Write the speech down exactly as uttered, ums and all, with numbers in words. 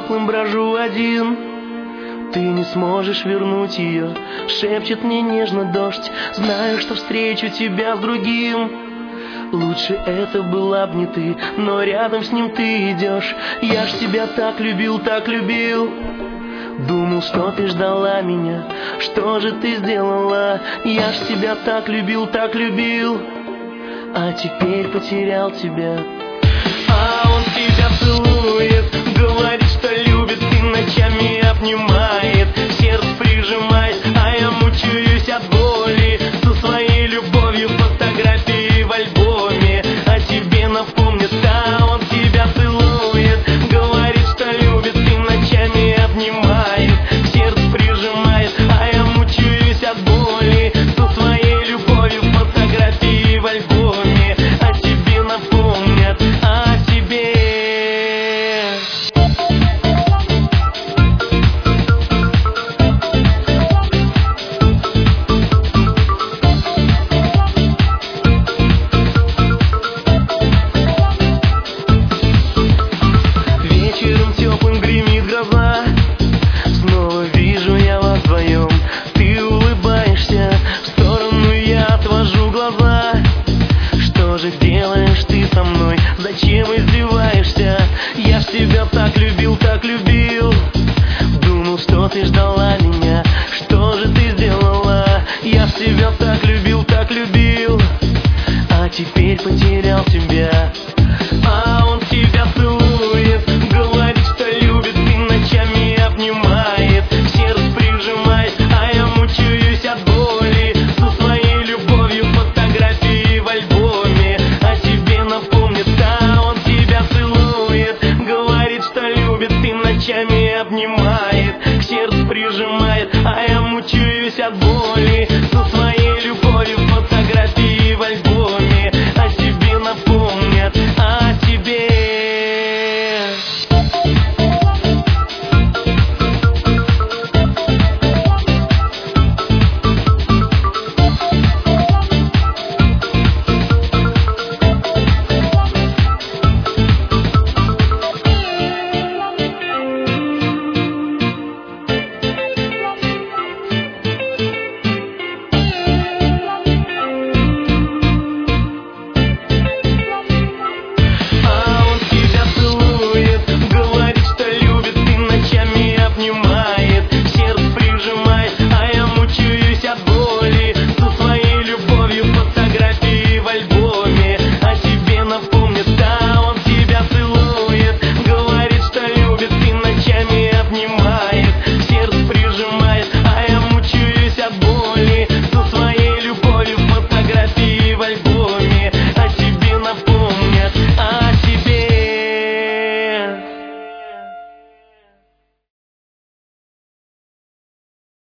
теплым брожу один. Ты не сможешь вернуть ее, шепчет мне нежно дождь. Знаю, что встречу тебя с другим. Лучше это была б не ты, но рядом с ним ты идешь. Я ж тебя так любил, так любил. Думал, что ты ждала меня, что же ты сделала? Я ж тебя так любил, так любил, а теперь потерял тебя. А он тебя целует, говорит, что любит, и ночами обнимает, сердце прижимает, а я мучаюсь от боли. Со своей любовью фотографии в альбоме о тебе напомнит. А он тебя целует, говорит, что любит, и ночами обнимает, сердце прижимает, а я мучаюсь от боли. Со своей любовью фотографии в альбоме о тебе напомнят, о тебе. Вечером теплым гремит гроза, снова вижу я вас вдвоем. Ты улыбаешься, в сторону я отвожу глаза. Что же делаешь ты со мной? Зачем издеваешься? Я ж тебя так любил, так любил. Думал, что ты ждала меня, что же ты сделала? Я ж тебя так любил, так любил, а теперь потерял тебя. А он тебя целует, говорит, что любит, и ночами обнимает, сердце прижимает, а я мучаюсь от боли. Со своей любовью фотографии в альбоме о тебе напомнит. А он тебя целует, говорит, что любит, и ночами обнимает, сердце прижимает, а я мучаюсь